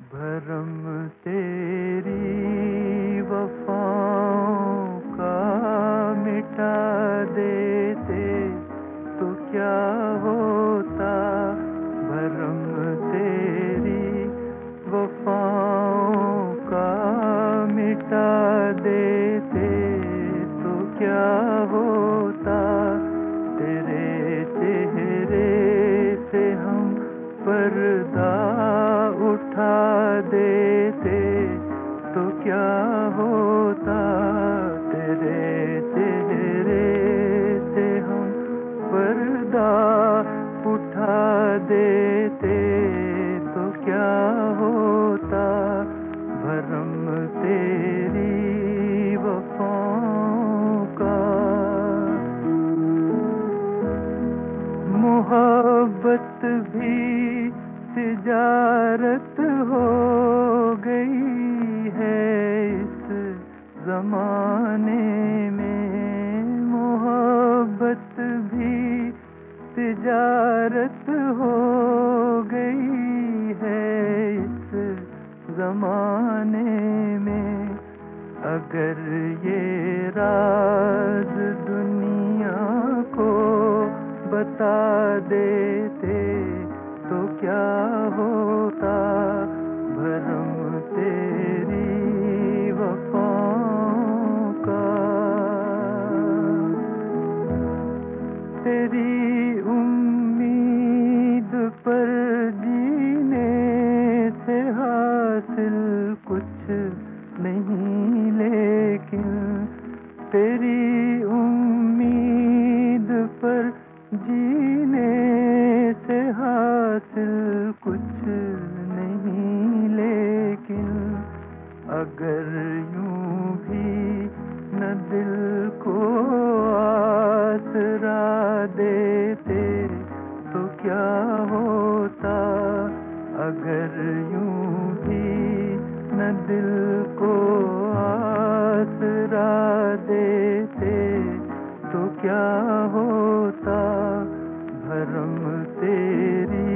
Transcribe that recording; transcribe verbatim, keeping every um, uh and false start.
भरम तेरी वफाओं का मिटा देते तो क्या होता। भरम तेरी वफाओं का मिटा देते तो क्या होता। तेरे चेहरे से हम पर्दा उठा देते तो क्या होता। तेरे चेहरे से हम पर्दा उठा देते तो क्या होता। भरम तेरी वफाओं का। मोहब्बत भी तिजारत हो गई है इस जमाने में। मोहब्बत भी तिजारत हो गई है इस जमाने में। अगर ये राज दुनिया को बता देते तो क्या होता। भरम तेरी वफाओं का। तेरी उम्मीद पर जीने से हासिल कुछ नहीं, लेकिन तेरी उम्मीद पर जीने से हासिल कुछ नहीं, लेकिन अगर यूं भी न दिल को आसरा देते तो क्या होता। अगर यूं भी न दिल को आसरा देते तो क्या होता। भरम तेरी